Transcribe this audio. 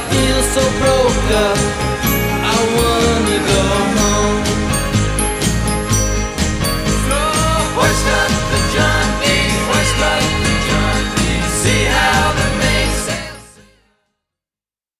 feel so broke up. I wanna go home. So what's